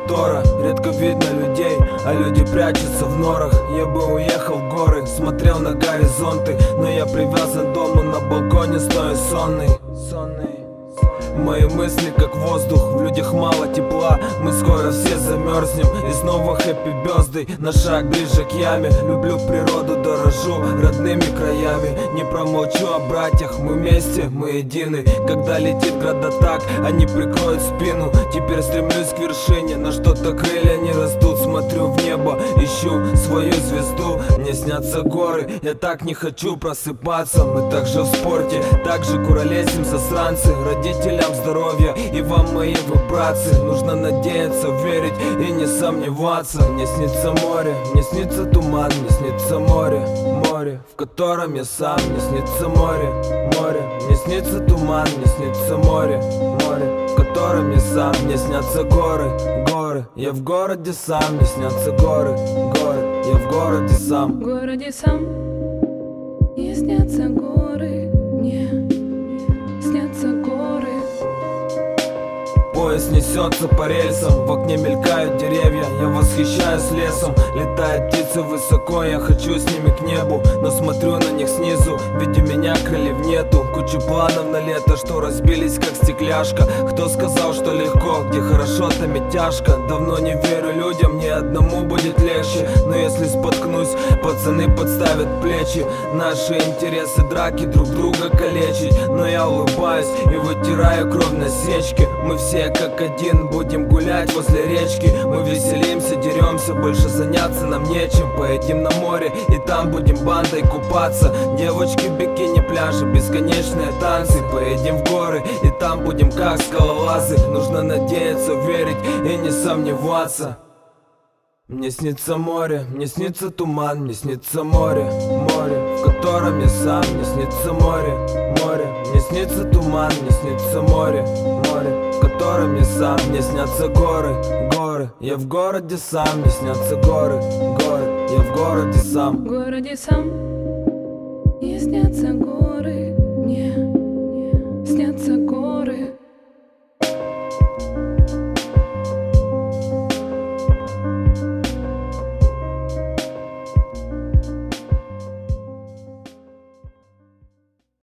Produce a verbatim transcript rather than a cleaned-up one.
затора. Редко видно людей, а люди прячутся в норах. Я бы уехал в горы, смотрел на горизонты, но я привязан к дому, на балконе стою сонный. Мои мысли как воздух, в людях мало тепла. Мы скоро все замерзнем, и снова хэппи бёздэй. На шаг ближе к яме, люблю природу, дорожу родными краями. Не промолчу о братьях, мы вместе, мы едины. Когда летит градатак, они прикроют спину. Теперь стремлюсь к вершине, но что-то крылья не растут. Смотрю в небо, ищу свою звезду. Мне снятся горы, я так не хочу просыпаться. Мы также в спорте, также куролесим засранцы. Родителям здоровья и вам мои вибрации. Нужно надеяться, верить и не сомневаться. Мне снится море, мне снится туман, мне снится море, море, в котором я сам. Мне снится море, море, мне снится туман, мне снится море, море, в котором я сам. Мне снятся горы, горы, я в городе сам. Мне снятся горы, горы, я в городе сам. В городе сам, мне снятся горы, мне снятся горы. Поезд несется по рельсам, в окне мелькают деревья. Я восхищаюсь лесом, летают птицы высоко. Я хочу с ними к небу, но смотрю на них снизу. Ведь у меня крыльев нету, кучу планов на лето, что разбились как стекляшка. Кто сказал, что легко, где хорошо, там и тяжко. Давно не верю людям, ни одному будет легче. Но если споткнусь, пацаны подставят плечи. Наши интересы драки друг друга калечить. Но я улыбаюсь и вытираю кровь на сечке. Мы все как один будем гулять возле речки. Мы веселимся, деремся, больше заняться нам нечем. Поедем на море и там будем бандой купаться. Девочки в бикини, пляжи, бесконечные танцы. Поедем в горы и там будем как скалолазы. Нужно надеяться, верить и не сомневаться. Мне снится море, мне снится туман, мне снится море, море, в котором я сам. Мне снится море, море, мне снится туман, мне снится море, море, в котором я сам. Мне снятся горы, горы, я в городе сам. Мне снятся горы, горы, я в городе сам. В городе сам, мне снятся горы.